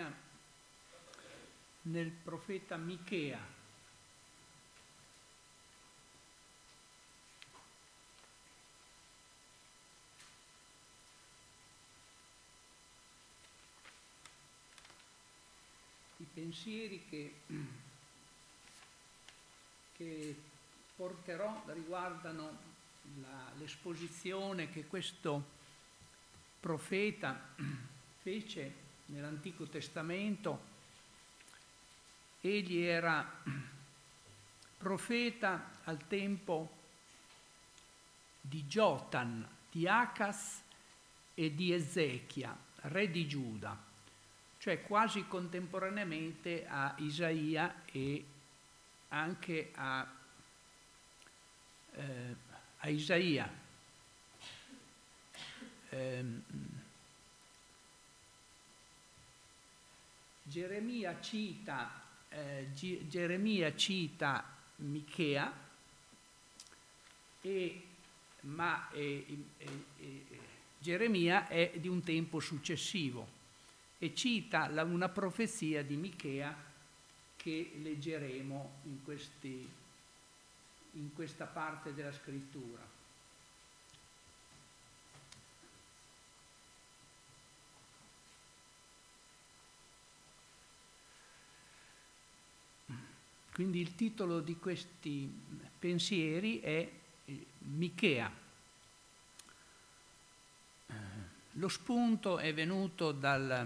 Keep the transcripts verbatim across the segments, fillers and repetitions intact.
sia nel profeta Michea. I pensieri che, che porterò riguardano la, l'esposizione che questo profeta fece nell'Antico Testamento. Egli era profeta al tempo di Giotan, di Acaz e di Ezechia, re di Giuda, cioè quasi contemporaneamente a Isaia e anche a, eh, a Isaia. Eh, Geremia cita, eh, G- Geremia cita Michea, e, ma eh, eh, eh, Geremia è di un tempo successivo e cita la, una profezia di Michea che leggeremo in, questi, in questa parte della scrittura. Quindi il titolo di questi pensieri è Michea. Lo spunto è venuto dal,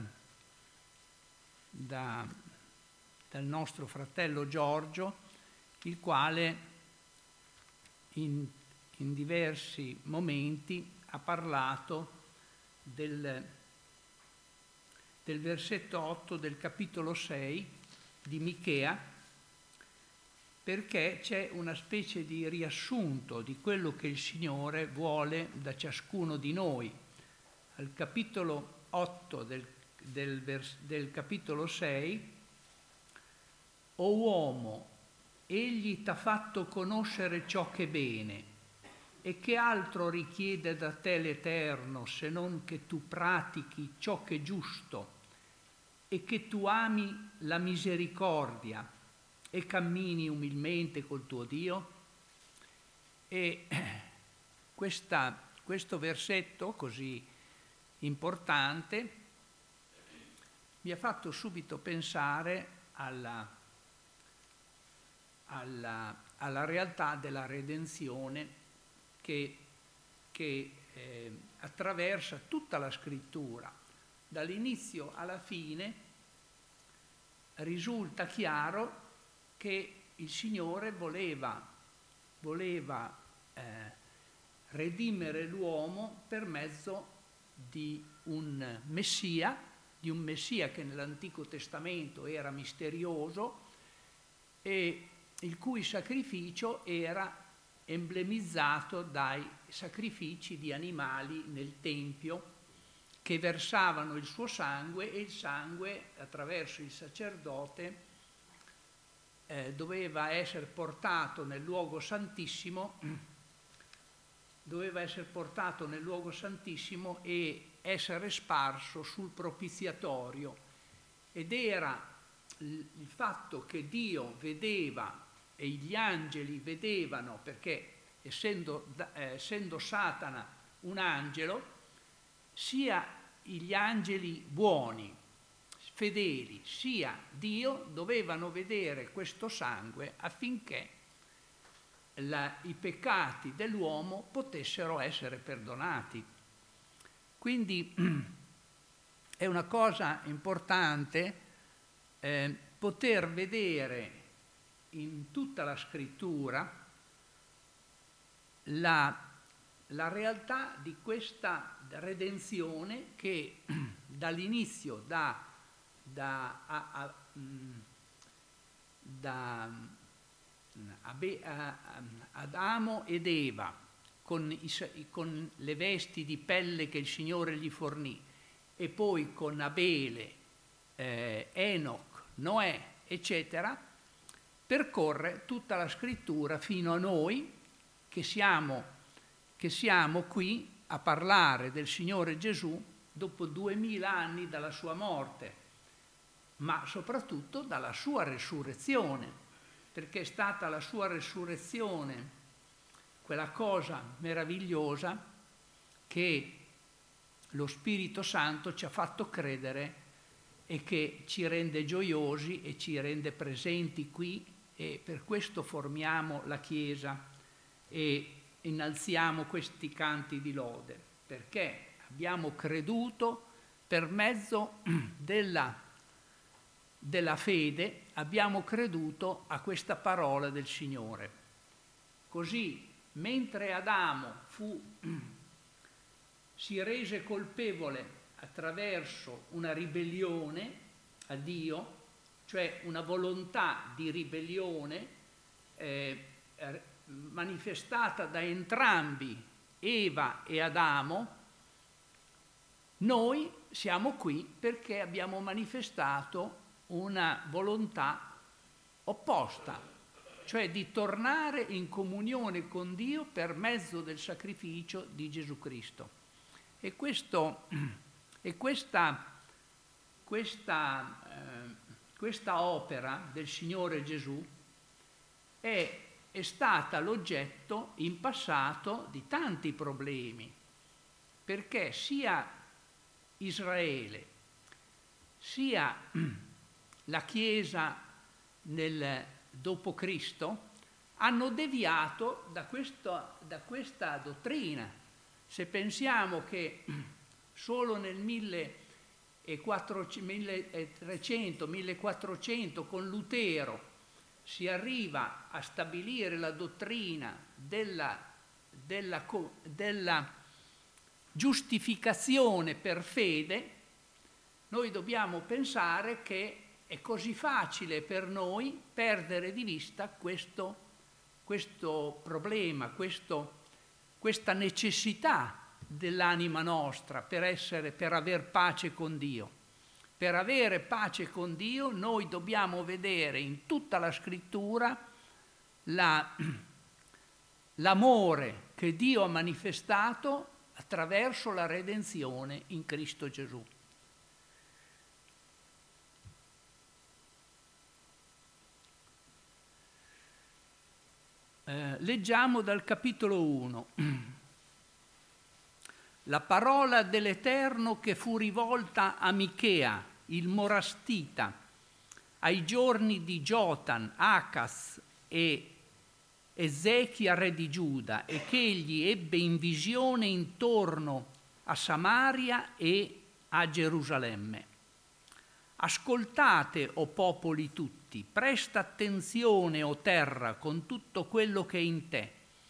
da, dal nostro fratello Giorgio, il quale in, in diversi momenti ha parlato del, del versetto otto del capitolo sei di Michea, perché c'è una specie di riassunto di quello che il Signore vuole da ciascuno di noi. Al capitolo otto del, del, vers, del capitolo sei: O uomo, egli t'ha fatto conoscere ciò che è bene, e che altro richiede da te l'Eterno se non che tu pratichi ciò che è giusto e che tu ami la misericordia e cammini umilmente col tuo Dio? E questa, questo versetto così importante mi ha fatto subito pensare alla, alla, alla realtà della redenzione che, che eh, attraversa tutta la scrittura. Dall'inizio alla fine risulta chiaro che il Signore voleva, voleva eh, redimere l'uomo per mezzo di un Messia, di un Messia che nell'Antico Testamento era misterioso e il cui sacrificio era emblemizzato dai sacrifici di animali nel Tempio che versavano il suo sangue, e il sangue attraverso il sacerdote Eh, doveva essere portato nel luogo santissimo, doveva essere portato nel luogo santissimo e essere sparso sul propiziatorio. Ed era il, il fatto che Dio vedeva e gli angeli vedevano, perché essendo, eh, essendo Satana un angelo, sia gli angeli buoni, fedeli, sia Dio dovevano vedere questo sangue affinché la, i peccati dell'uomo potessero essere perdonati. Quindi è una cosa importante eh, poter vedere in tutta la scrittura la, la realtà di questa redenzione che dall'inizio da Da, a, a, da a, Adamo ed Eva con, i, con le vesti di pelle che il Signore gli fornì, e poi con Abele, eh, Enoch, Noè, eccetera, percorre tutta la scrittura fino a noi che siamo, che siamo qui a parlare del Signore Gesù dopo duemila anni dalla sua morte. ma soprattutto dalla sua resurrezione, perché è stata la sua resurrezione quella cosa meravigliosa che lo Spirito Santo ci ha fatto credere e che ci rende gioiosi e ci rende presenti qui, e per questo formiamo la Chiesa e innalziamo questi canti di lode, perché abbiamo creduto per mezzo della, della fede, abbiamo creduto a questa parola del Signore. Così, mentre Adamo fu, si rese colpevole attraverso una ribellione a Dio, cioè una volontà di ribellione eh, manifestata da entrambi, Eva e Adamo, noi siamo qui perché abbiamo manifestato una volontà opposta, cioè di tornare in comunione con Dio per mezzo del sacrificio di Gesù Cristo. E, questo, e questa, questa, eh, questa opera del Signore Gesù è, è stata l'oggetto in passato di tanti problemi, perché sia Israele sia la Chiesa nel dopo Cristo hanno deviato da, questo, da questa dottrina. Se pensiamo che solo nel milletrecento millequattrocento con Lutero si arriva a stabilire la dottrina della, della, della giustificazione per fede, noi dobbiamo pensare che è così facile per noi perdere di vista questo, questo problema, questo, questa necessità dell'anima nostra per essere, per aver pace con Dio. Per avere pace con Dio noi dobbiamo vedere in tutta la Scrittura la, l'amore che Dio ha manifestato attraverso la redenzione in Cristo Gesù. Eh, leggiamo dal capitolo uno. La parola dell'Eterno che fu rivolta a Michea, il Morastita, ai giorni di Giotan, Acaz e Ezechia re di Giuda, e che egli ebbe in visione intorno a Samaria e a Gerusalemme. Ascoltate, o popoli tutti, presta attenzione, o terra, con tutto quello che è in te.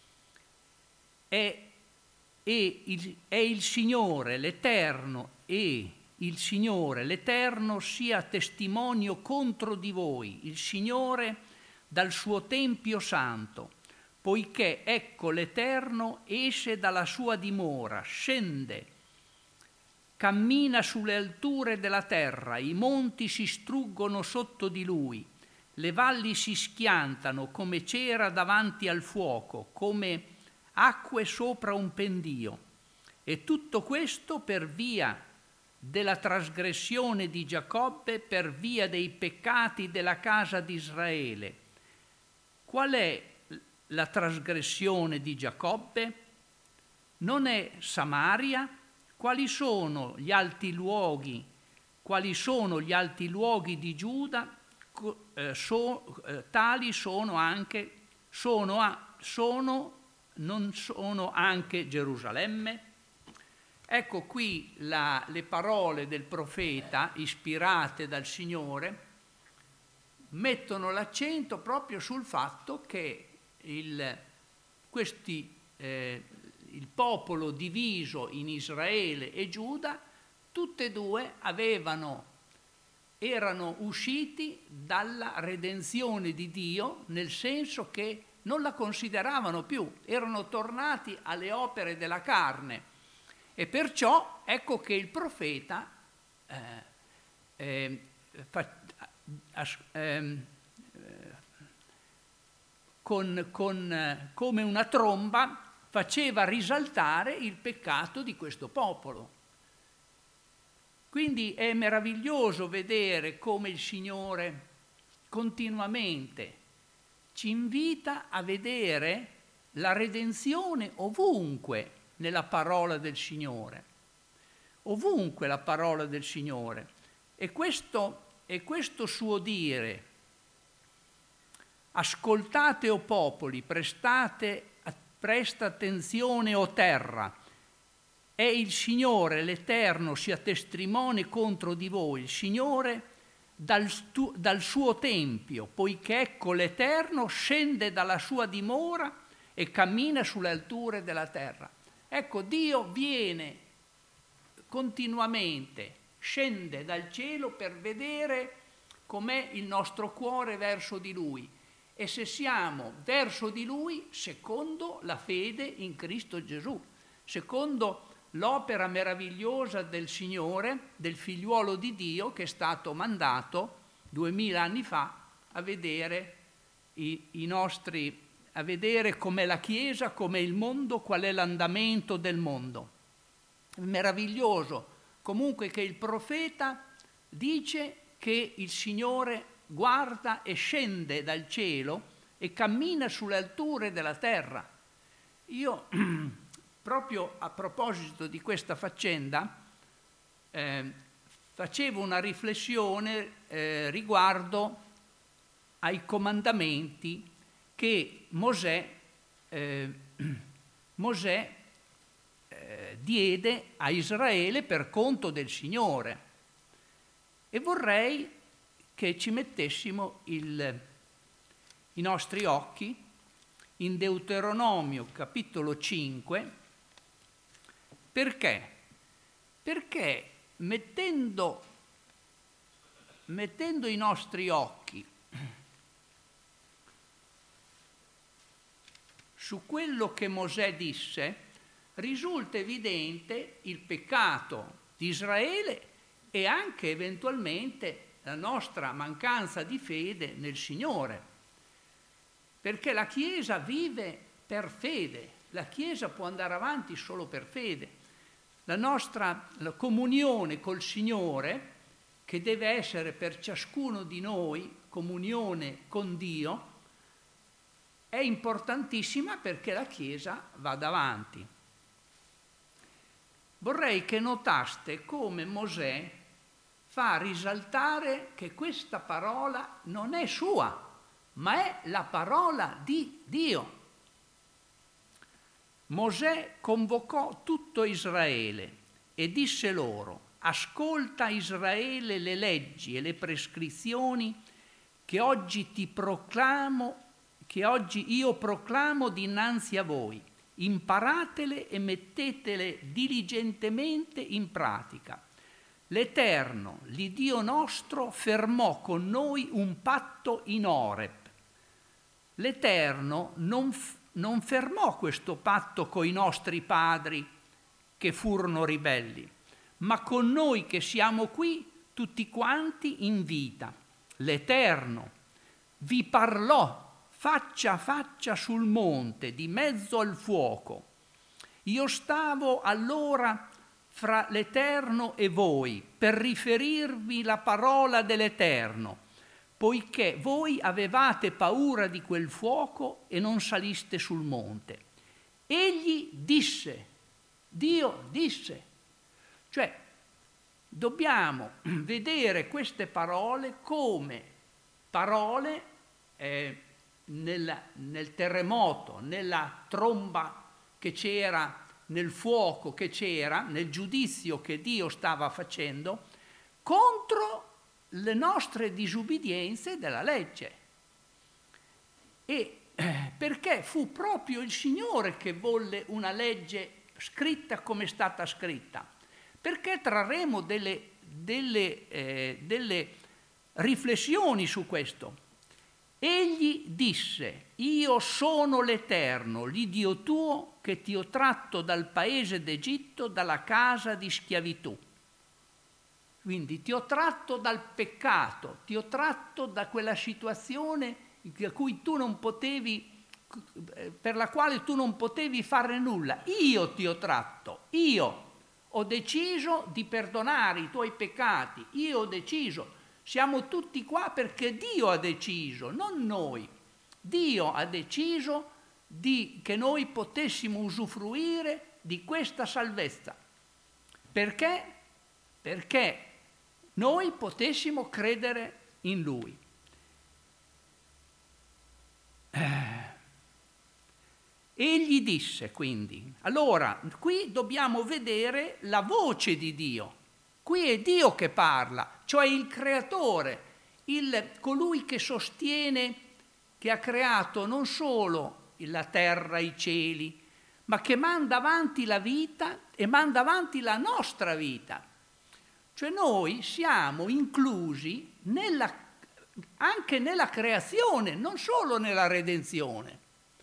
È, è, il, è il Signore, l'Eterno, e il Signore, l'Eterno, sia testimonio contro di voi, il Signore dal suo Tempio santo, poiché ecco l'Eterno esce dalla sua dimora, scende, cammina sulle alture della terra, i monti si struggono sotto di lui, le valli si schiantano come cera davanti al fuoco, come acque sopra un pendio. E tutto questo per via della trasgressione di Giacobbe, per via dei peccati della casa di Israele. Qual è la trasgressione di Giacobbe? Non è Samaria? Quali sono gli alti luoghi? Quali sono gli alti luoghi di Giuda? Eh, so, eh, tali sono anche, sono, a, sono, non sono anche Gerusalemme? Ecco qui la, le parole del profeta, ispirate dal Signore, mettono l'accento proprio sul fatto che il, questi, eh, il popolo diviso in Israele e Giuda, tutte e due avevano, erano usciti dalla redenzione di Dio, nel senso che non la consideravano più, erano tornati alle opere della carne. E perciò ecco che il profeta eh, eh, fa, eh, con, con, come una tromba faceva risaltare il peccato di questo popolo. Quindi è meraviglioso vedere come il Signore continuamente ci invita a vedere la redenzione ovunque nella parola del Signore, ovunque la parola del Signore. E questo, e questo suo dire, ascoltate o popoli, prestate, presta attenzione o terra, è il Signore, l'Eterno, sia testimone contro di voi, il Signore dal, stu, dal suo tempio, poiché ecco l'Eterno scende dalla sua dimora e cammina sulle alture della terra. Ecco, Dio viene continuamente, scende dal cielo per vedere com'è il nostro cuore verso di Lui e se siamo verso di Lui secondo la fede in Cristo Gesù, secondo l'opera meravigliosa del Signore, del figliuolo di Dio che è stato mandato duemila anni fa a vedere i, i nostri, a vedere com'è la Chiesa, com'è il mondo, qual è l'andamento del mondo. È meraviglioso comunque che il profeta dice che il Signore guarda e scende dal cielo e cammina sulle alture della terra. Io proprio a proposito di questa faccenda, eh, facevo una riflessione eh, riguardo ai comandamenti che Mosè, eh, Mosè eh, diede a Israele per conto del Signore. E vorrei che ci mettessimo il, i nostri occhi in Deuteronomio capitolo cinque. Perché? Perché mettendo, mettendo i nostri occhi su quello che Mosè disse, risulta evidente il peccato di Israele e anche eventualmente la nostra mancanza di fede nel Signore. Perché la Chiesa vive per fede, la Chiesa può andare avanti solo per fede. La nostra la comunione col Signore, che deve essere per ciascuno di noi comunione con Dio, è importantissima perché la Chiesa vada avanti. Vorrei che notaste come Mosè fa risaltare che questa parola non è sua, ma è la parola di Dio. Mosè convocò tutto Israele e disse loro: ascolta Israele le leggi e le prescrizioni che oggi ti proclamo, che oggi io proclamo dinanzi a voi. Imparatele e mettetele diligentemente in pratica. L'Eterno, l'Iddio nostro, fermò con noi un patto in Oreb. L'Eterno non f- non fermò questo patto coi nostri padri che furono ribelli, ma con noi che siamo qui tutti quanti in vita. L'Eterno vi parlò faccia a faccia sul monte, di mezzo al fuoco. Io stavo allora fra l'Eterno e voi per riferirvi la parola dell'Eterno, poiché voi avevate paura di quel fuoco e non saliste sul monte. Egli disse, Dio disse, cioè dobbiamo vedere queste parole come parole eh, nel, nel terremoto, nella tromba che c'era, nel fuoco che c'era, nel giudizio che Dio stava facendo contro le nostre disubbidienze della legge. E eh, perché fu proprio il Signore che volle una legge scritta come è stata scritta, perché trarremo delle, delle, eh, delle riflessioni su questo. Egli disse: io sono l'Eterno, l'Iddio tuo, che ti ho tratto dal paese d'Egitto, dalla casa di schiavitù. Quindi ti ho tratto dal peccato, ti ho tratto da quella situazione a cui tu non potevi, per la quale tu non potevi fare nulla. Io ti ho tratto, io ho deciso di perdonare i tuoi peccati, io ho deciso, siamo tutti qua perché Dio ha deciso, non noi. Dio ha deciso di, che noi potessimo usufruire di questa salvezza. Perché? Perché noi potessimo credere in Lui. Eh. Egli disse quindi, allora qui dobbiamo vedere la voce di Dio, qui è Dio che parla, cioè il creatore, il, colui che sostiene, che ha creato non solo la terra, i cieli, ma che manda avanti la vita e manda avanti la nostra vita. Cioè noi siamo inclusi nella, anche nella creazione, non solo nella redenzione.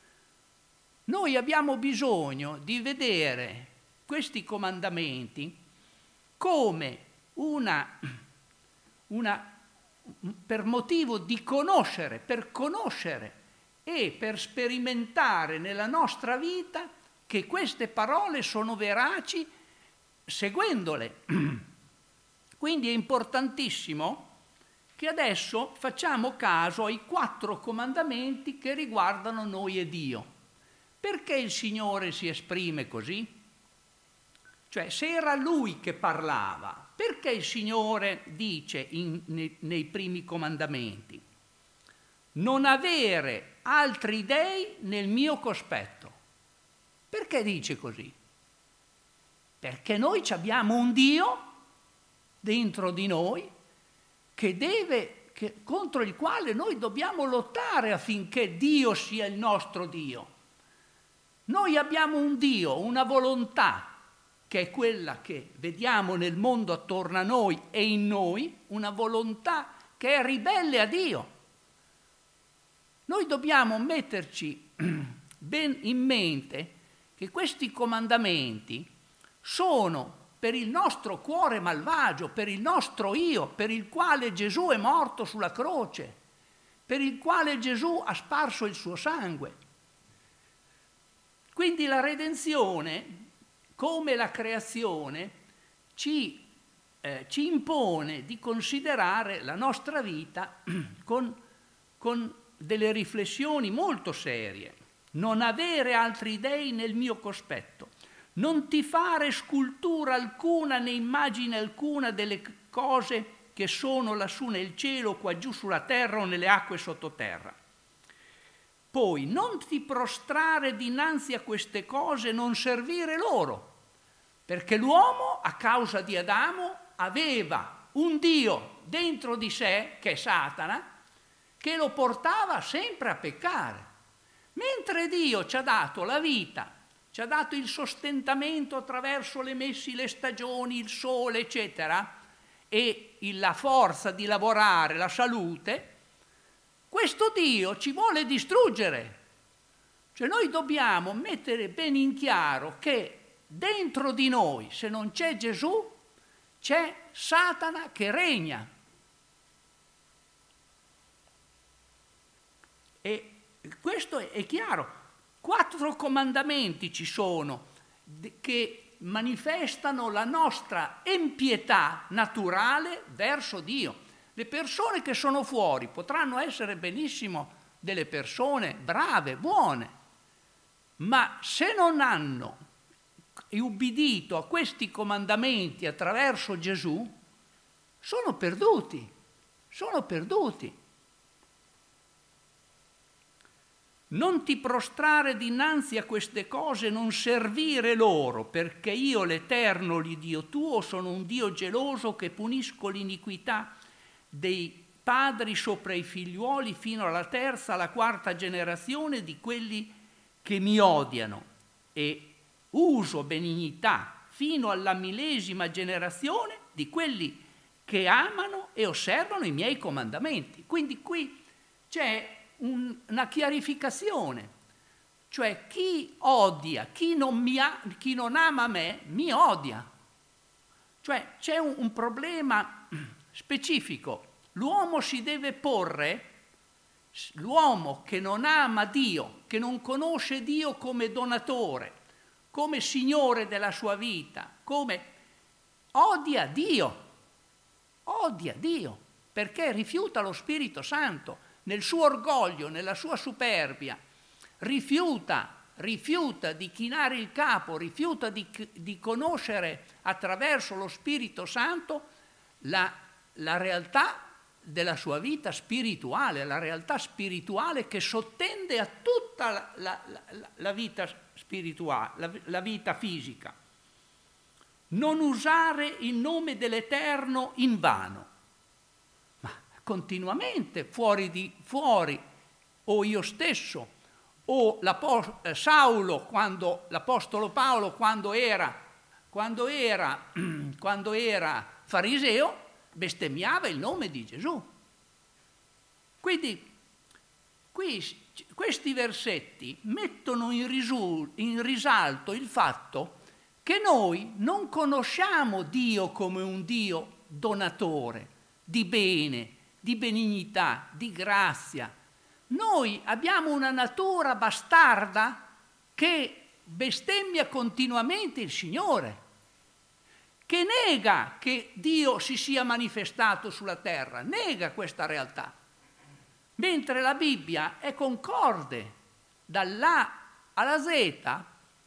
Noi abbiamo bisogno di vedere questi comandamenti come una, una, per motivo di conoscere, per conoscere e per sperimentare nella nostra vita che queste parole sono veraci seguendole. Quindi è importantissimo che adesso facciamo caso ai quattro comandamenti che riguardano noi e Dio. Perché il Signore si esprime così? Cioè, se era Lui che parlava, perché il Signore dice in, nei, nei primi comandamenti non avere altri dei nel mio cospetto? Perché dice così? Perché noi abbiamo un Dio dentro di noi che deve, che, contro il quale noi dobbiamo lottare affinché Dio sia il nostro Dio. Noi abbiamo un Dio, una volontà, che è quella che vediamo nel mondo attorno a noi e in noi, una volontà che è ribelle a Dio. Noi dobbiamo metterci ben in mente che questi comandamenti sono per il nostro cuore malvagio, per il nostro io, per il quale Gesù è morto sulla croce, per il quale Gesù ha sparso il suo sangue. Quindi la redenzione, come la creazione, ci, eh, ci impone di considerare la nostra vita con, con delle riflessioni molto serie. Non avere altri dei nel mio cospetto, non ti fare scultura alcuna né immagine alcuna delle cose che sono lassù nel cielo, qua giù sulla terra o nelle acque sottoterra. Poi non ti prostrare dinanzi a queste cose, non servire loro, perché l'uomo, a causa di Adamo, aveva un Dio dentro di sé, che è Satana, che lo portava sempre a peccare. Mentre Dio ci ha dato la vita, ci ha dato il sostentamento attraverso le messi, le stagioni, il sole, eccetera, e la forza di lavorare, la salute, questo Dio ci vuole distruggere. Cioè noi dobbiamo mettere ben in chiaro che dentro di noi, se non c'è Gesù, c'è Satana che regna. E questo è chiaro. Quattro comandamenti ci sono che manifestano la nostra empietà naturale verso Dio. Le persone che sono fuori potranno essere benissimo delle persone brave, buone, ma se non hanno ubbidito a questi comandamenti attraverso Gesù, sono perduti, sono perduti. Non ti prostrare dinanzi a queste cose, non servire loro, perché io, l'Eterno, l'Iddio tuo, sono un Dio geloso che punisco l'iniquità dei padri sopra i figliuoli fino alla terza, alla quarta generazione di quelli che mi odiano, e uso benignità fino alla millesima generazione di quelli che amano e osservano i miei comandamenti. Quindi qui c'è un, una chiarificazione, cioè chi odia, chi non, mi ha, chi non ama me, mi odia. Cioè c'è un, un problema specifico. L'uomo si deve porre, l'uomo che non ama Dio, che non conosce Dio come donatore, come Signore della sua vita, come odia Dio, odia Dio, perché rifiuta lo Spirito Santo nel suo orgoglio, nella sua superbia, rifiuta, rifiuta di chinare il capo, rifiuta di, di conoscere attraverso lo Spirito Santo la, la realtà della sua vita spirituale, la realtà spirituale che sottende a tutta la, la, la, la vita spirituale, la, la vita fisica. Non usare il nome dell'Eterno in vano, ma continuamente fuori di fuori, o io stesso, o eh, Saulo, quando, l'Apostolo Paolo, quando era, quando era, quando era fariseo, bestemmiava il nome di Gesù. Quindi qui, questi versetti mettono in, risul, in risalto il fatto che noi non conosciamo Dio come un Dio donatore di bene, di benignità, di grazia. Noi abbiamo una natura bastarda che bestemmia continuamente il Signore, che nega che Dio si sia manifestato sulla terra, nega questa realtà. Mentre la Bibbia è concorde dall'A alla Z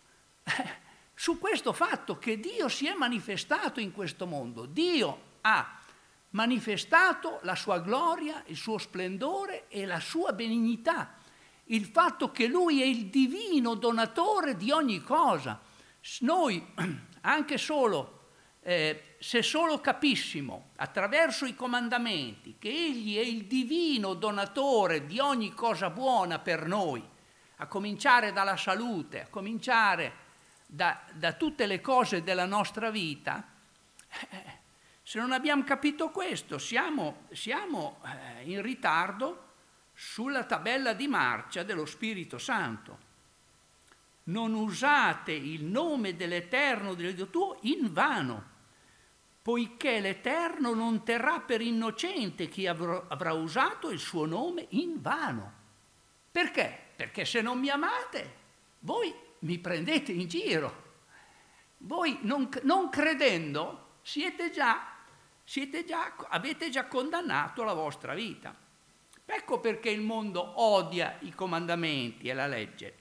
su questo fatto che Dio si è manifestato in questo mondo. Dio ha manifestato la sua gloria, il suo splendore e la sua benignità, il fatto che Lui è il divino donatore di ogni cosa. Noi, anche solo, eh, se solo capissimo attraverso i comandamenti che Egli è il divino donatore di ogni cosa buona per noi, a cominciare dalla salute, a cominciare da, da tutte le cose della nostra vita, eh, se non abbiamo capito questo, siamo, siamo eh, in ritardo sulla tabella di marcia dello Spirito Santo. Non usate il nome dell'Eterno, del Dio tuo, in vano, poiché l'Eterno non terrà per innocente chi avrà, avrà usato il suo nome in vano. Perché? Perché se non mi amate, voi mi prendete in giro. Voi non, non credendo siete già, siete già, avete già condannato la vostra vita. Ecco perché il mondo odia i comandamenti e la legge.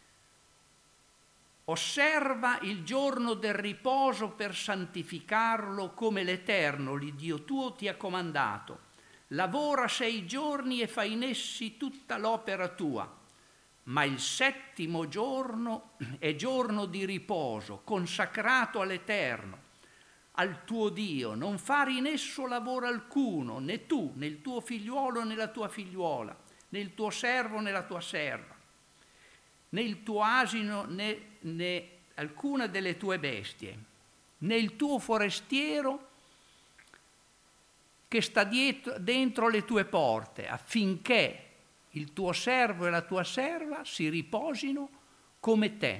Osserva il giorno del riposo per santificarlo come l'Eterno, l'Iddio tuo, ti ha comandato. Lavora sei giorni e fai in essi tutta l'opera tua, ma il settimo giorno è giorno di riposo, consacrato all'Eterno, al tuo Dio. Non fare in esso lavoro alcuno, né tu, né il tuo figliuolo, né la tua figliuola, né il tuo servo, né la tua serva, né il tuo asino, né, né alcuna delle tue bestie, né il tuo forestiero che sta dietro, dentro le tue porte, affinché il tuo servo e la tua serva si riposino come te.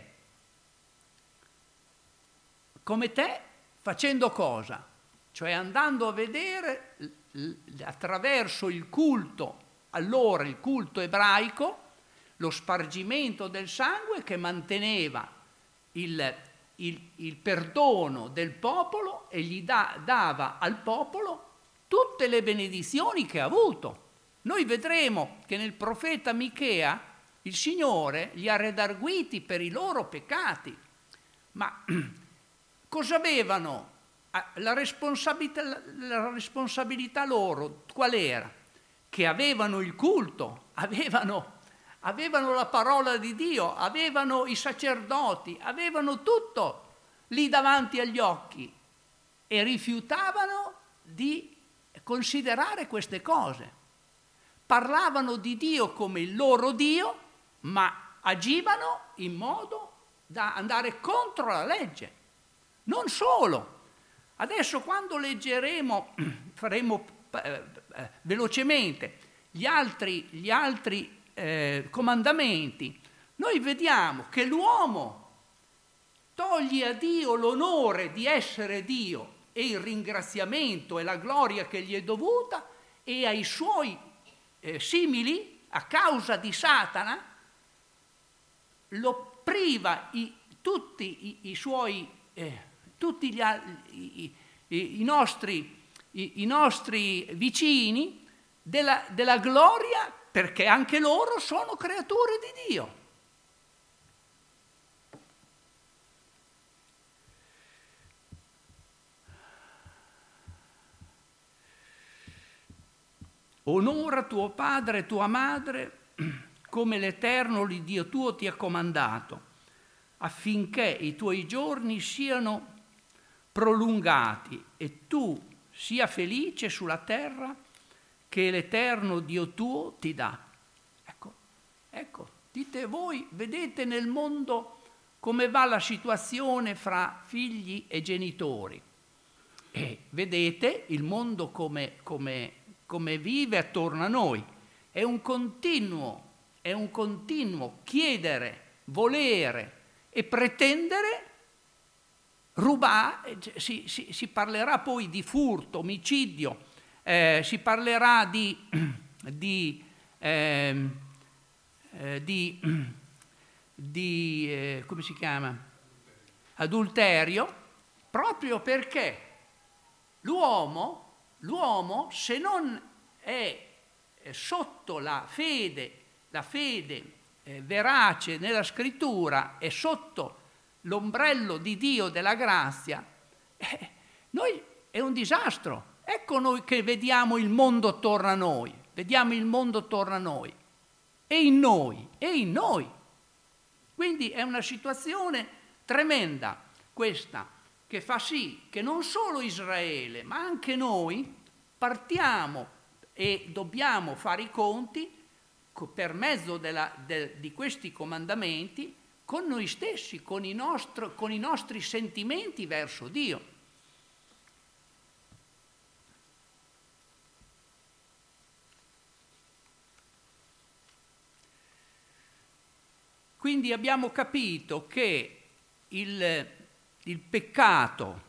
Come te facendo cosa? Cioè andando a vedere attraverso il culto, allora il culto ebraico, lo spargimento del sangue che manteneva il, il, il perdono del popolo e gli da, dava al popolo tutte le benedizioni che ha avuto. Noi vedremo che nel profeta Michea il Signore li ha redarguiti per i loro peccati. Ma cosa avevano? La responsabilità, la responsabilità loro qual era? Che avevano il culto, avevano... avevano la parola di Dio, avevano i sacerdoti, avevano tutto lì davanti agli occhi e rifiutavano di considerare queste cose. Parlavano di Dio come il loro Dio, ma agivano in modo da andare contro la legge. Non solo. Adesso quando leggeremo, faremo eh, eh, velocemente gli altri, gli altri Eh, comandamenti, noi vediamo che l'uomo toglie a Dio l'onore di essere Dio e il ringraziamento e la gloria che gli è dovuta, e ai suoi eh, simili, a causa di Satana, lo priva i, tutti i, i suoi, eh, tutti gli, i, i, i, nostri, i, i nostri vicini della, della gloria, perché anche loro sono creature di Dio. Onora tuo padre e tua madre come l'Eterno l'Iddio tuo ti ha comandato, affinché i tuoi giorni siano prolungati e tu sia felice sulla terra che l'Eterno Dio tuo ti dà. Ecco, ecco, dite voi, vedete nel mondo come va la situazione fra figli e genitori e vedete il mondo come, come, come vive attorno a noi. È un continuo, è un continuo chiedere, volere e pretendere, rubare, si, si, si parlerà poi di furto, omicidio, eh, si parlerà di, di, eh, eh, di, di eh, come si chiama? Adulterio, proprio perché l'uomo, l'uomo se non è sotto la fede, la fede eh, verace nella scrittura e sotto l'ombrello di Dio della grazia, eh, noi è un disastro. Ecco noi che vediamo il mondo attorno a noi, vediamo il mondo attorno a noi, e in noi, e in noi. Quindi è una situazione tremenda questa, che fa sì che non solo Israele, ma anche noi partiamo e dobbiamo fare i conti per mezzo della, de, di questi comandamenti con noi stessi, con i, nostro, con i nostri sentimenti verso Dio. Quindi abbiamo capito che il, il peccato,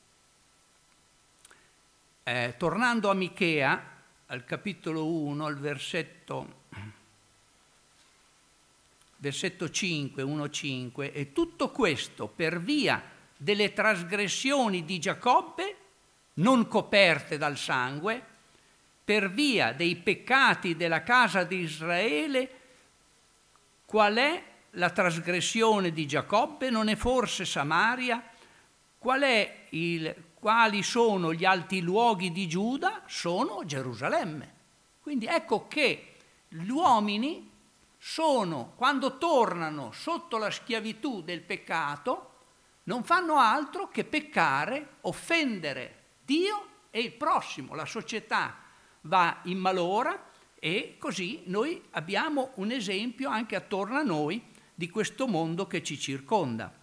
eh, tornando a Michea, al capitolo uno, al versetto, versetto cinque, uno cinque, e tutto questo per via delle trasgressioni di Giacobbe, non coperte dal sangue, per via dei peccati della casa di Israele. Qual è la trasgressione di Giacobbe? Non è forse Samaria? Qual è il, quali sono gli alti luoghi di Giuda? Sono Gerusalemme. Quindi ecco che gli uomini sono, quando tornano sotto la schiavitù del peccato, non fanno altro che peccare, offendere Dio e il prossimo. La società va in malora e così noi abbiamo un esempio anche attorno a noi di questo mondo che ci circonda.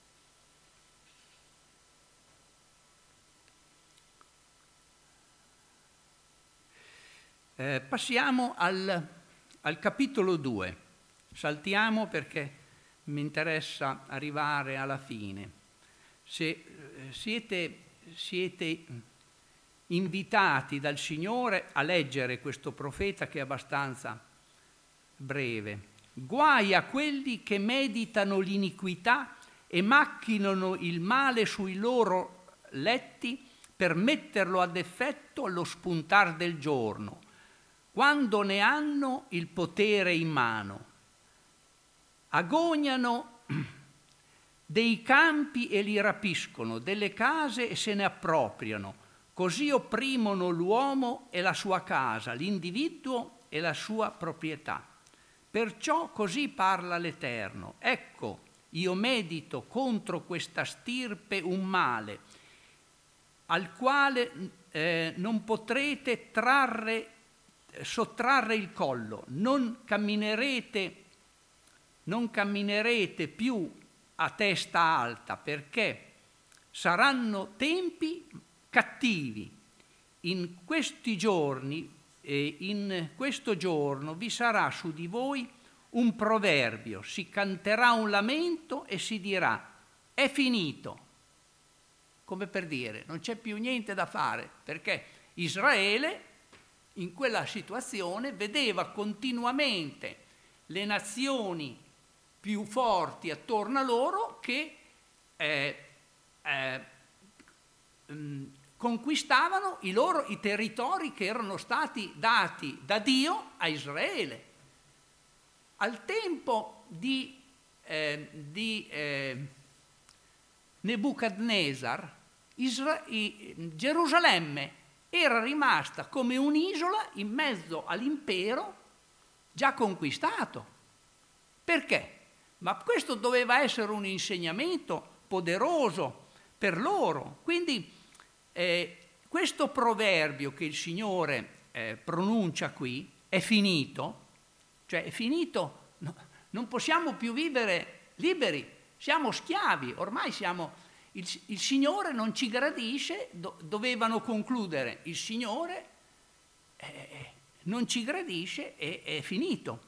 Eh, passiamo al, al capitolo due. Saltiamo perché mi interessa arrivare alla fine. Se eh, siete, siete invitati dal Signore a leggere questo profeta che è abbastanza breve. Guai a quelli che meditano l'iniquità e macchinano il male sui loro letti per metterlo ad effetto allo spuntar del giorno, quando ne hanno il potere in mano. Agognano dei campi e li rapiscono, delle case e se ne appropriano, così opprimono l'uomo e la sua casa, l'individuo e la sua proprietà. Perciò così parla l'Eterno: ecco, io medito contro questa stirpe un male, al quale eh, non potrete trarre, sottrarre il collo, non camminerete, non camminerete più a testa alta, perché saranno tempi cattivi. In questi giorni, eh, in questo giorno vi sarà su di voi un proverbio, si canterà un lamento e si dirà: è finito. Come per dire, non c'è più niente da fare, perché Israele in quella situazione vedeva continuamente le nazioni più forti attorno a loro che eh, eh, conquistavano i loro i territori che erano stati dati da Dio a Israele. Al tempo di, eh, di eh, Nebuchadnezzar, Isra- i, Gerusalemme era rimasta come un'isola in mezzo all'impero già conquistato. Perché? Ma questo doveva essere un insegnamento poderoso per loro. Quindi eh, questo proverbio che il Signore eh, pronuncia qui è finito, cioè è finito, no, non possiamo più vivere liberi, siamo schiavi, ormai siamo, il, il Signore non ci gradisce, do, dovevano concludere, il Signore eh, non ci gradisce e è finito.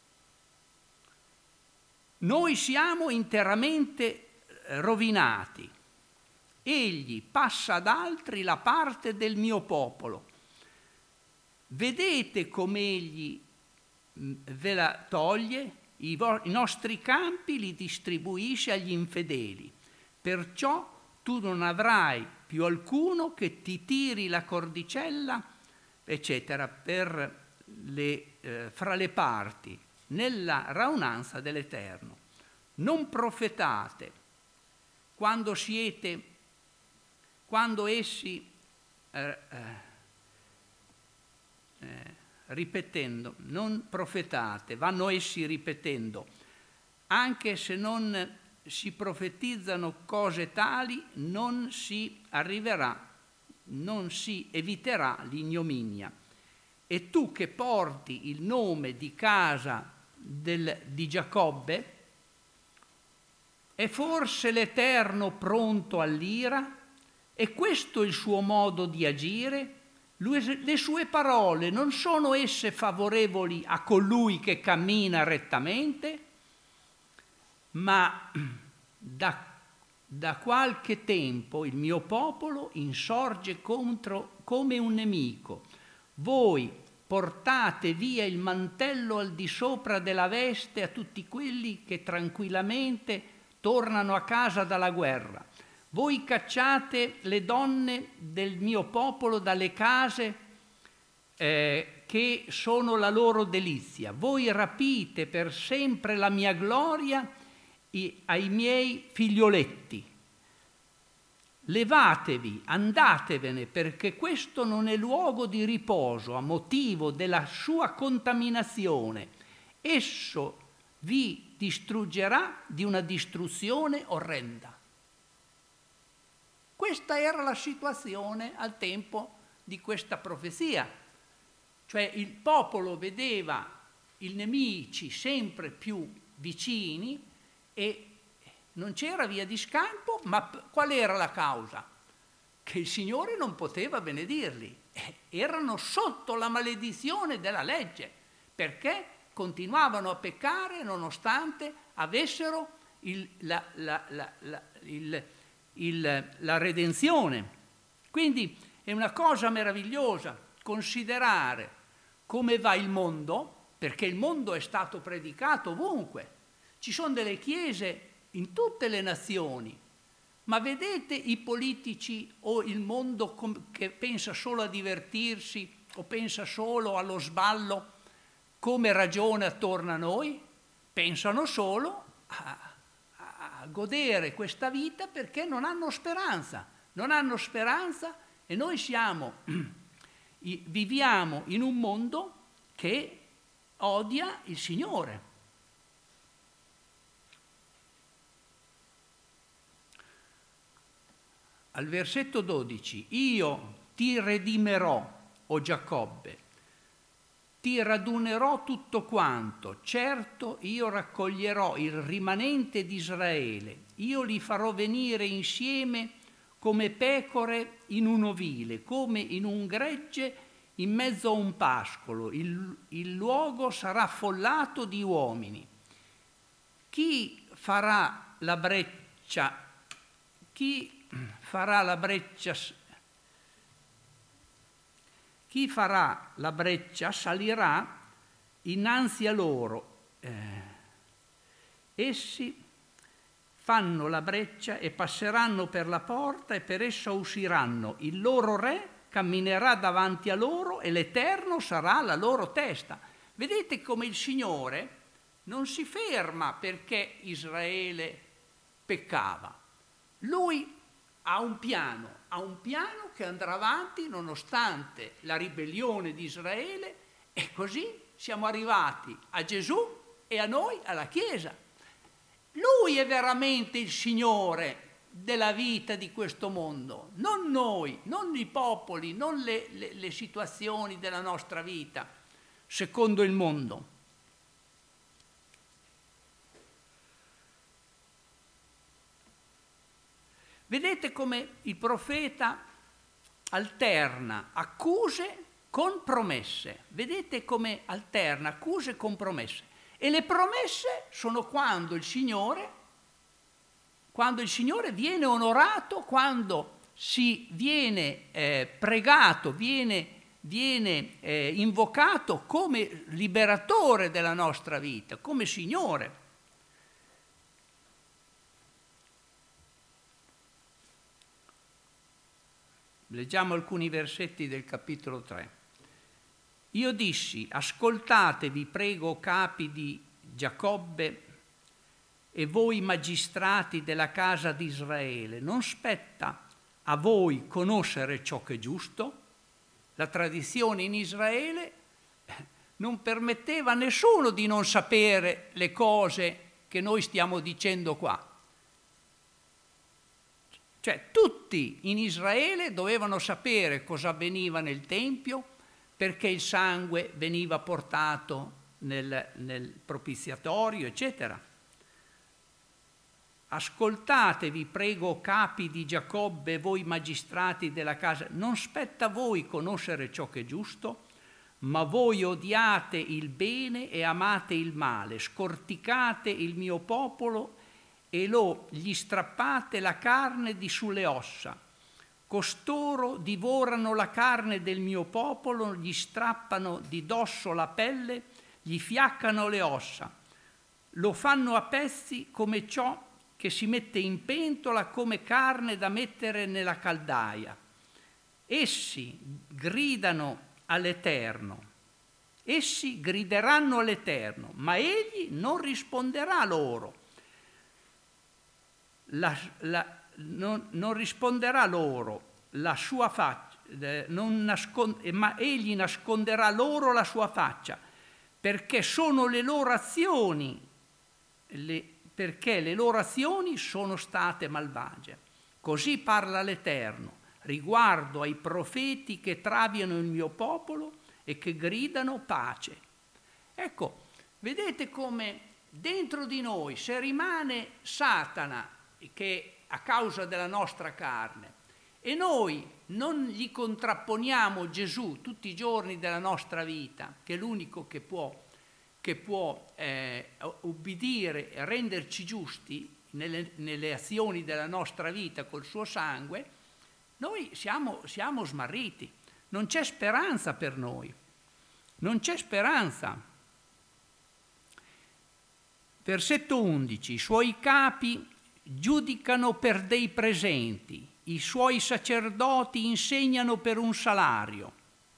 Noi siamo interamente rovinati. Egli passa ad altri la parte del mio popolo. Vedete come egli ve la toglie, i, vo- i nostri campi li distribuisce agli infedeli. Perciò tu non avrai più alcuno che ti tiri la cordicella, eccetera, per le, eh, fra le parti, nella raunanza dell'Eterno. Non profetate quando siete, quando essi, eh, eh, ripetendo, non profetate, vanno essi ripetendo, anche se non si profetizzano cose tali, non si arriverà, non si eviterà l'ignominia. E tu che porti il nome di casa del, di Giacobbe, è forse l'Eterno pronto all'ira? È questo il suo modo di agire? Lui, le sue parole non sono esse favorevoli a colui che cammina rettamente? Ma da, da qualche tempo il mio popolo insorge contro come un nemico. Voi portate via il mantello al di sopra della veste a tutti quelli che tranquillamente tornano a casa dalla guerra. Voi cacciate le donne del mio popolo dalle case eh, che sono la loro delizia. Voi rapite per sempre la mia gloria i, ai miei figlioletti. Levatevi, andatevene, perché questo non è luogo di riposo a motivo della sua contaminazione. Esso vi distruggerà di una distruzione orrenda. Questa era la situazione al tempo di questa profezia, cioè il popolo vedeva i nemici sempre più vicini e non c'era via di scampo, ma qual era la causa? Che il Signore non poteva benedirli, erano sotto la maledizione della legge, perché continuavano a peccare nonostante avessero il, la, la, la, la, il, il, la redenzione. Quindi è una cosa meravigliosa considerare come va il mondo, perché il mondo è stato predicato ovunque. Ci sono delle chiese in tutte le nazioni, ma vedete i politici o il mondo che pensa solo a divertirsi o pensa solo allo sballo, come ragiona attorno a noi? Pensano solo a, a godere questa vita perché non hanno speranza, non hanno speranza e noi siamo, viviamo in un mondo che odia il Signore. Al versetto dodici, io ti redimerò, o Giacobbe, ti radunerò tutto quanto, certo io raccoglierò il rimanente di Israele, io li farò venire insieme come pecore in un ovile, come in un gregge in mezzo a un pascolo, il, il luogo sarà affollato di uomini. Chi farà la breccia, chi farà la breccia Chi farà la breccia salirà innanzi a loro. Eh, essi fanno la breccia e passeranno per la porta e per essa usciranno. Il loro re camminerà davanti a loro e l'Eterno sarà la loro testa. Vedete come il Signore non si ferma perché Israele peccava. Lui ha un piano, ha un piano che andrà avanti nonostante la ribellione di Israele, e così siamo arrivati a Gesù e a noi, alla Chiesa. Lui è veramente il Signore della vita di questo mondo, non noi, non i popoli, non le, le, le situazioni della nostra vita, secondo il mondo. Vedete come il profeta alterna accuse con promesse. Vedete come alterna accuse con promesse. E le promesse sono quando il Signore, quando il Signore viene onorato, quando si viene eh, pregato, viene, viene eh, invocato come liberatore della nostra vita, come Signore. Leggiamo alcuni versetti del capitolo tre. Io dissi, ascoltatevi, prego, capi di Giacobbe e voi magistrati della casa di Israele, non spetta a voi conoscere ciò che è giusto? La tradizione in Israele non permetteva a nessuno di non sapere le cose che noi stiamo dicendo qua. Cioè tutti in Israele dovevano sapere cosa avveniva nel Tempio, perché il sangue veniva portato nel, nel propiziatorio, eccetera. Ascoltatevi, prego, capi di Giacobbe, voi magistrati della casa, non spetta a voi conoscere ciò che è giusto, ma voi odiate il bene e amate il male, scorticate il mio popolo e lo gli strappate la carne di sulle ossa. Costoro divorano la carne del mio popolo, gli strappano di dosso la pelle, gli fiaccano le ossa. Lo fanno a pezzi come ciò che si mette in pentola, come carne da mettere nella caldaia. Essi gridano all'Eterno, essi grideranno all'Eterno, ma egli non risponderà loro. La, la, non, non risponderà loro la sua faccia, eh, non nascond- ma egli nasconderà loro la sua faccia, perché sono le loro azioni, le, perché le loro azioni sono state malvagie. Così parla l'Eterno riguardo ai profeti che traviano il mio popolo e che gridano pace. Ecco, vedete come dentro di noi, se rimane Satana, che a causa della nostra carne, e noi non gli contrapponiamo Gesù tutti i giorni della nostra vita, che è l'unico che può, che può eh, ubbidire e renderci giusti nelle, nelle azioni della nostra vita col suo sangue, noi siamo, siamo smarriti, non c'è speranza per noi, non c'è speranza. Versetto undici, i suoi capi giudicano per dei presenti, i suoi sacerdoti insegnano per un salario,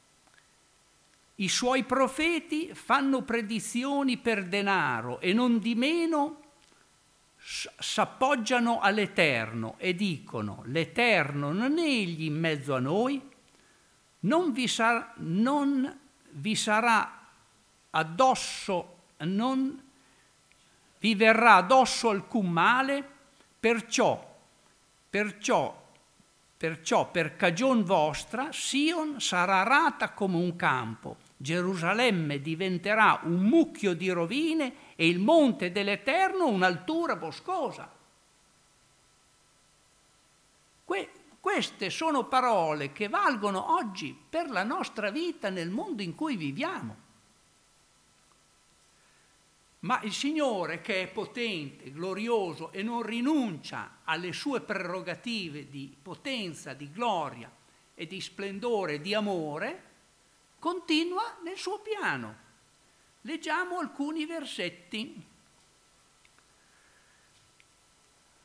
i suoi profeti fanno predizioni per denaro e non di meno s'appoggiano all'Eterno e dicono: l'Eterno non è egli in mezzo a noi? Non vi sarà, non vi sarà addosso, non vi verrà addosso alcun male? Perciò, perciò, perciò per cagion vostra Sion sarà arata come un campo, Gerusalemme diventerà un mucchio di rovine e il monte dell'Eterno un'altura boscosa. Que- queste sono parole che valgono oggi per la nostra vita nel mondo in cui viviamo. Ma il Signore, che è potente, glorioso e non rinuncia alle sue prerogative di potenza, di gloria e di splendore e di amore, continua nel suo piano. Leggiamo alcuni versetti.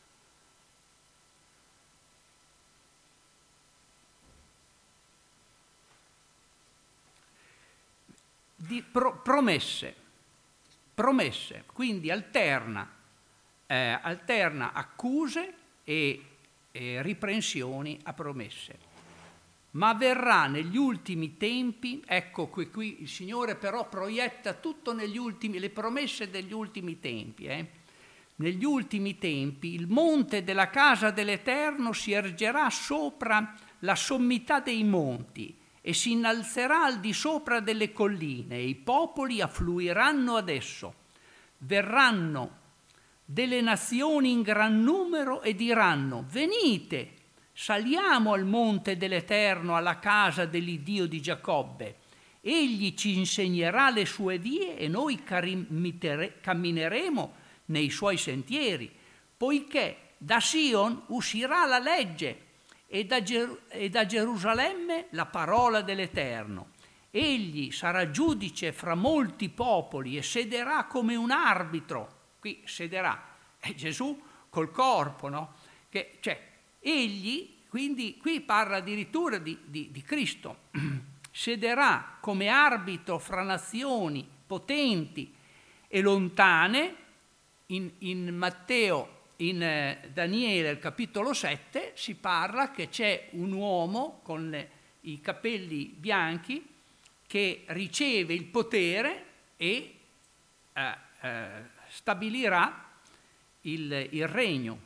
di pro, promesse, promesse, quindi alterna, eh, alterna accuse e, e riprensioni a promesse. Ma verrà negli ultimi tempi, ecco qui, qui il Signore però proietta tutto negli ultimi, le promesse degli ultimi tempi, eh? Negli ultimi tempi il monte della casa dell'Eterno si ergerà sopra la sommità dei monti e si innalzerà al di sopra delle colline e i popoli affluiranno ad esso. Verranno delle nazioni in gran numero e diranno: venite, saliamo al monte dell'Eterno, alla casa dell'Iddio di Giacobbe. Egli ci insegnerà le sue vie e noi cammineremo nei suoi sentieri, poiché da Sion uscirà la legge e da, Ger- e da Gerusalemme la parola dell'Eterno. Egli sarà giudice fra molti popoli e sederà come un arbitro. Qui sederà, è Gesù col corpo, no? Che, cioè, egli, quindi qui parla addirittura di, di, di Cristo, sederà come arbitro fra nazioni potenti e lontane. In, in Matteo, in eh, Daniele, il capitolo sette, si parla che c'è un uomo con le, i capelli bianchi che riceve il potere e eh, eh, stabilirà il, il regno.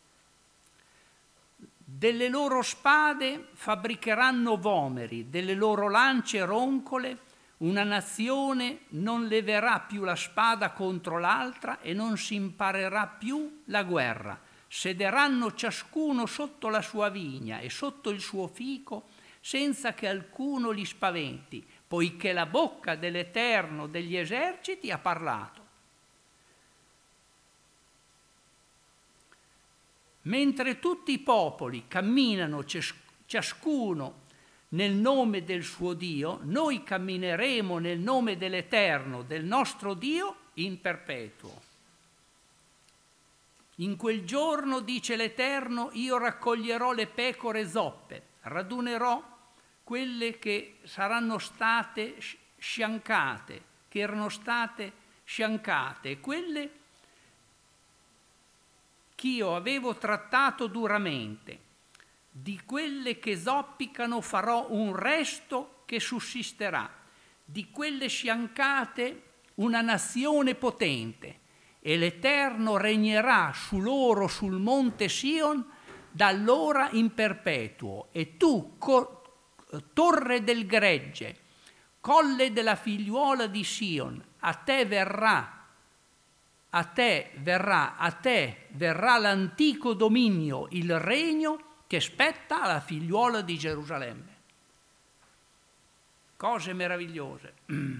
Delle loro spade fabbricheranno vomeri, delle loro lance roncole. Una nazione non leverà più la spada contro l'altra e non si imparerà più la guerra. Sederanno ciascuno sotto la sua vigna e sotto il suo fico, senza che alcuno li spaventi, poiché la bocca dell'Eterno degli eserciti ha parlato. Mentre tutti i popoli camminano ciascuno nel nome del suo Dio, noi cammineremo nel nome dell'Eterno, del nostro Dio, in perpetuo. In quel giorno, dice l'Eterno, io raccoglierò le pecore zoppe, radunerò quelle che saranno state sciancate, che erano state sciancate, e quelle che io avevo trattato duramente. Di quelle che zoppicano farò un resto che sussisterà, di quelle sciancate una nazione potente, e l'Eterno regnerà su loro sul monte Sion da allora in perpetuo. E tu, co- torre del gregge, colle della figliuola di Sion, a te verrà, a te verrà, a te verrà l'antico dominio, il regno che spetta alla figliuola di Gerusalemme. Cose meravigliose.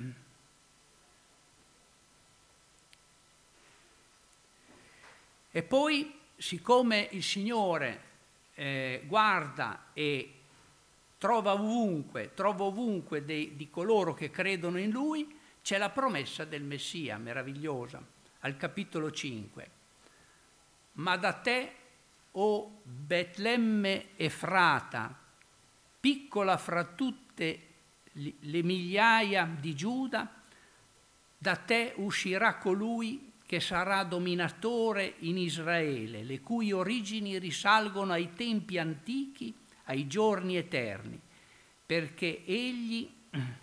E poi, siccome il Signore eh, guarda e trova ovunque, trova ovunque dei, di coloro che credono in Lui, c'è la promessa del Messia, meravigliosa, al capitolo cinque. Ma da te, o Betlemme Efrata, piccola fra tutte le migliaia di Giuda, da te uscirà colui che sarà dominatore in Israele, le cui origini risalgono ai tempi antichi, ai giorni eterni, perché egli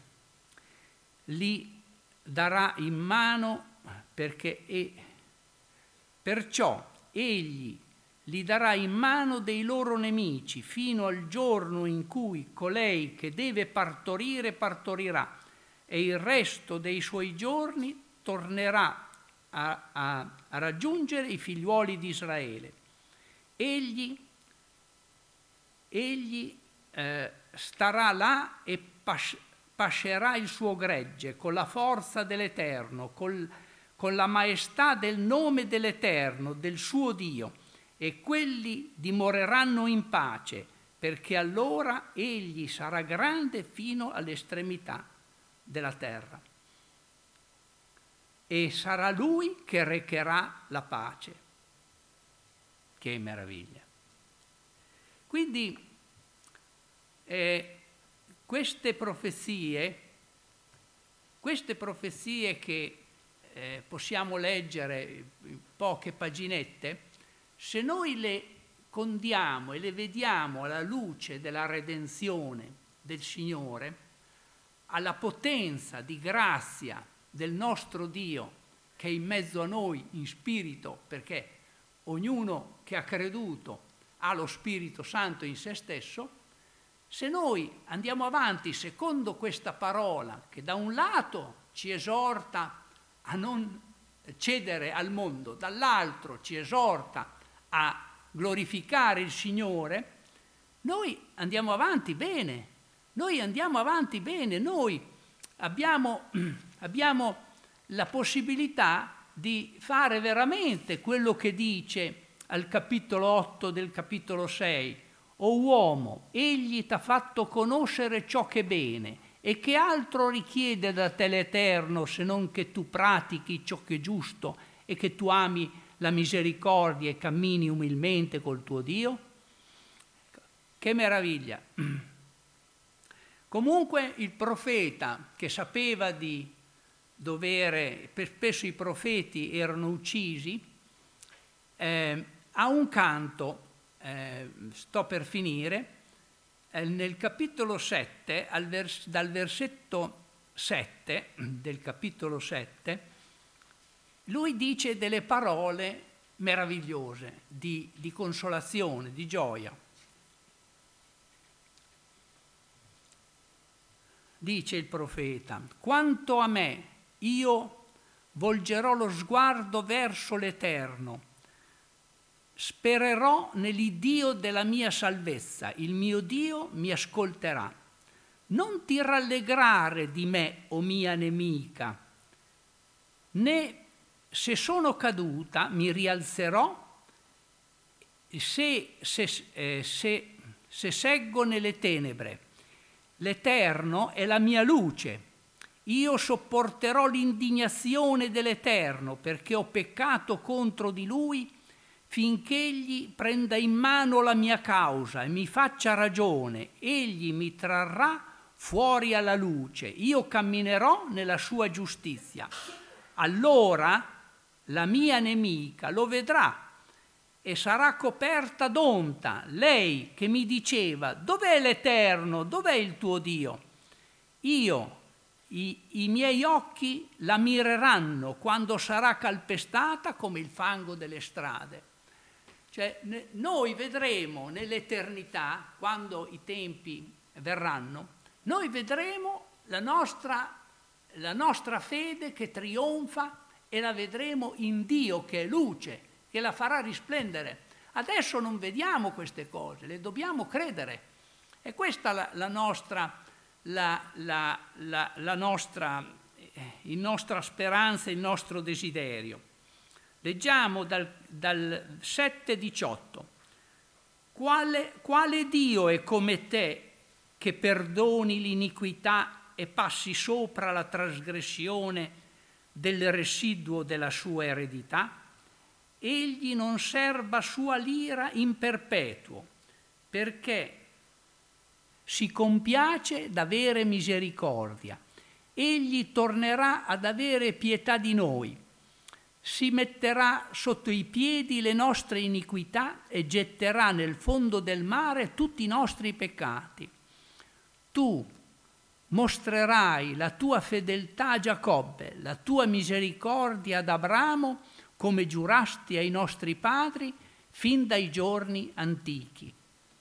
li darà in mano, perché e, perciò egli li darà in mano dei loro nemici fino al giorno in cui colei che deve partorire partorirà e il resto dei suoi giorni tornerà a, a, a raggiungere i figliuoli di Israele. Egli, egli eh, starà là e pas, pascerà il suo gregge con la forza dell'Eterno, col, con la maestà del nome dell'Eterno, del suo Dio, e quelli dimoreranno in pace, perché allora egli sarà grande fino all'estremità della terra. E sarà lui che recherà la pace. Che meraviglia! Quindi eh, queste profezie queste profezie che eh, possiamo leggere in poche paginette, se noi le condiamo e le vediamo alla luce della redenzione del Signore, alla potenza di grazia del nostro Dio che è in mezzo a noi in spirito, perché ognuno che ha creduto ha lo Spirito Santo in se stesso, se noi andiamo avanti secondo questa parola che da un lato ci esorta a non cedere al mondo, dall'altro ci esorta a glorificare il Signore, noi andiamo avanti bene, noi andiamo avanti bene, noi abbiamo, abbiamo la possibilità di fare veramente quello che dice al capitolo otto del capitolo sei. O uomo, egli t'ha fatto conoscere ciò che è bene, e che altro richiede da te l'Eterno se non che tu pratichi ciò che è giusto e che tu ami la misericordia e cammini umilmente col tuo Dio? Che meraviglia! Comunque il profeta che sapeva di dovere, spesso i profeti erano uccisi, eh, ha un canto. Eh, sto per finire, eh, nel capitolo sette, al vers- dal versetto sette del capitolo sette, lui dice delle parole meravigliose di, di consolazione, di gioia. Dice il profeta: quanto a me, io volgerò lo sguardo verso l'Eterno, spererò nell'Iddio della mia salvezza, il mio Dio mi ascolterà. Non ti rallegrare di me, o mia nemica, né se sono caduta mi rialzerò, se, se, eh, se, se seggo nelle tenebre. L'Eterno è la mia luce. Io sopporterò l'indignazione dell'Eterno, perché ho peccato contro di Lui, finché egli prenda in mano la mia causa e mi faccia ragione. Egli mi trarrà fuori alla luce, io camminerò nella sua giustizia. Allora la mia nemica lo vedrà e sarà coperta d'onta, lei che mi diceva: dov'è l'Eterno, dov'è il tuo Dio? Io, i, i miei occhi la mireranno quando sarà calpestata come il fango delle strade. Cioè, noi vedremo nell'eternità, quando i tempi verranno, noi vedremo la nostra, la nostra fede che trionfa e la vedremo in Dio che è luce, che la farà risplendere. Adesso non vediamo queste cose, le dobbiamo credere. E questa è la, la nostra, la, la, la, la nostra, eh, la nostra speranza, il nostro desiderio. Leggiamo dal, dal sette diciotto. Quale, quale Dio è come te che perdoni l'iniquità e passi sopra la trasgressione del residuo della sua eredità? Egli non serba sua l'ira in perpetuo, perché si compiace d'avere misericordia. Egli tornerà ad avere pietà di noi. Si metterà sotto i piedi le nostre iniquità e getterà nel fondo del mare tutti i nostri peccati. Tu mostrerai la tua fedeltà a Giacobbe, la tua misericordia ad Abramo, come giurasti ai nostri padri fin dai giorni antichi.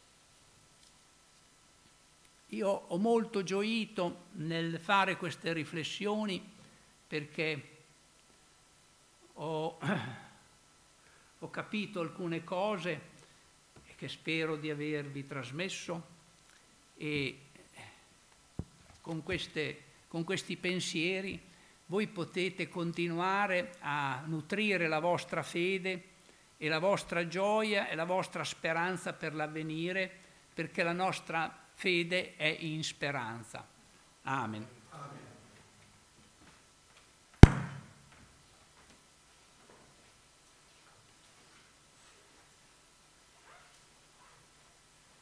Io ho molto gioito nel fare queste riflessioni perché Ho, ho capito alcune cose che spero di avervi trasmesso e con, queste, con questi pensieri voi potete continuare a nutrire la vostra fede e la vostra gioia e la vostra speranza per l'avvenire, perché la nostra fede è in speranza. Amen. Amen.